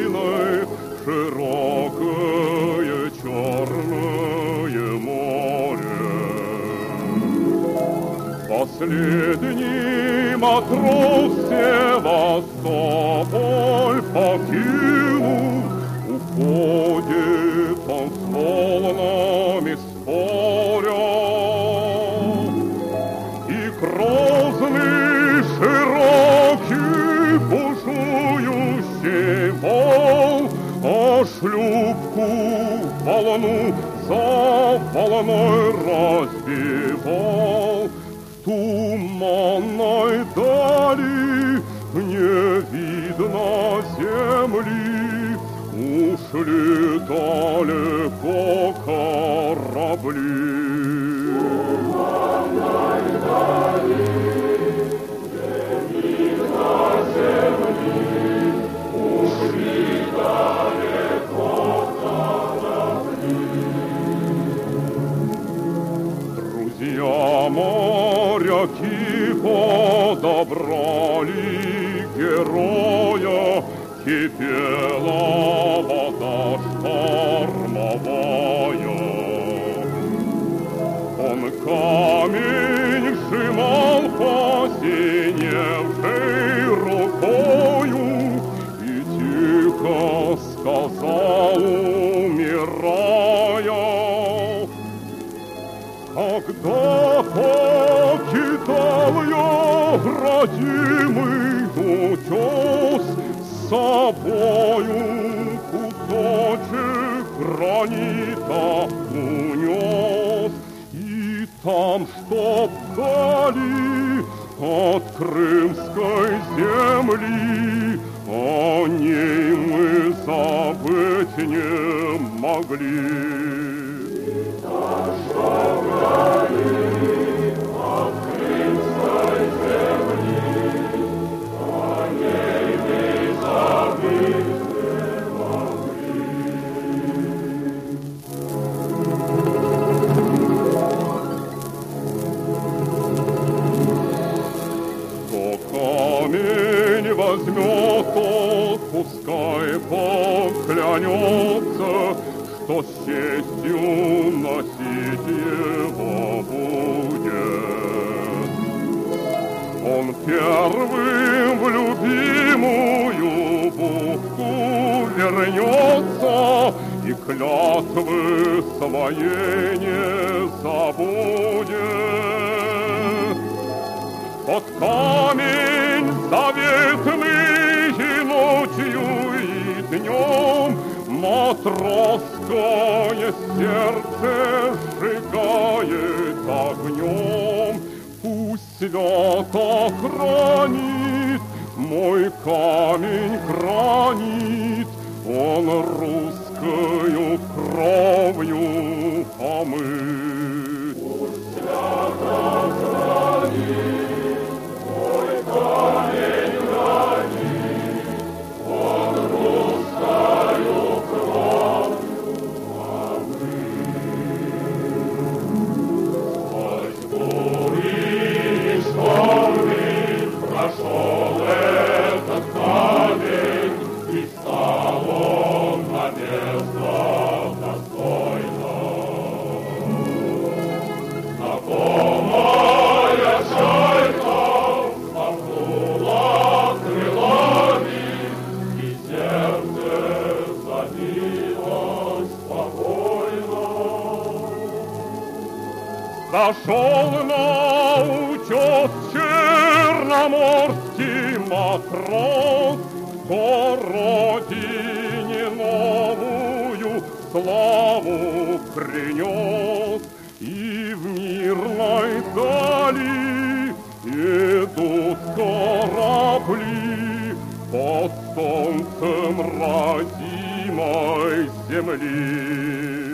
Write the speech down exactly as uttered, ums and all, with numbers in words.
льдиной широкое черное море. Последний матрос Севастополь покинул, уходит он с волнами споря. И грозный широкий бушующий вол, а шлюпку волну за волной разбивал. В туманной дали не видно земли, ушли далеко корабли. В туманной дали не видно земли, ушли далеко корабли. Друзья моряки подобрали героя, кипела вода штормовая. Он камень сжимал посиневшей рукою и тихо сказал, умирая: когда покидал я родимый утес, с собою кусочек гранита унес. И там, чтоб вдали от крымской земли, о ней мы забыть не могли. И там, чтоб вдали от крымской земли, о ней мы забыть не могли. Кто камень возьмет, тот пускай поклянется, что с честью носить его будет. Он первым в любимую бухту вернется и клятвы своей не забудет. Под камень заветный и ночью, и днем матросское сердце сжигает огнем. Пусть свято хранит мой камень гранит, он русскою кровью омыт. Пусть свято хранит мой камень гранит, он русскою кровью омыт. Сквозь бури и штормы прошел этот камень, и стал он на место достойно. Знакомая шайка махнула крылами, и сердце забилось спокойно. Зашел на утес черноморский матрос, кто родине новую славу принес. И в мирной дали идут корабли под солнцем родимой земли.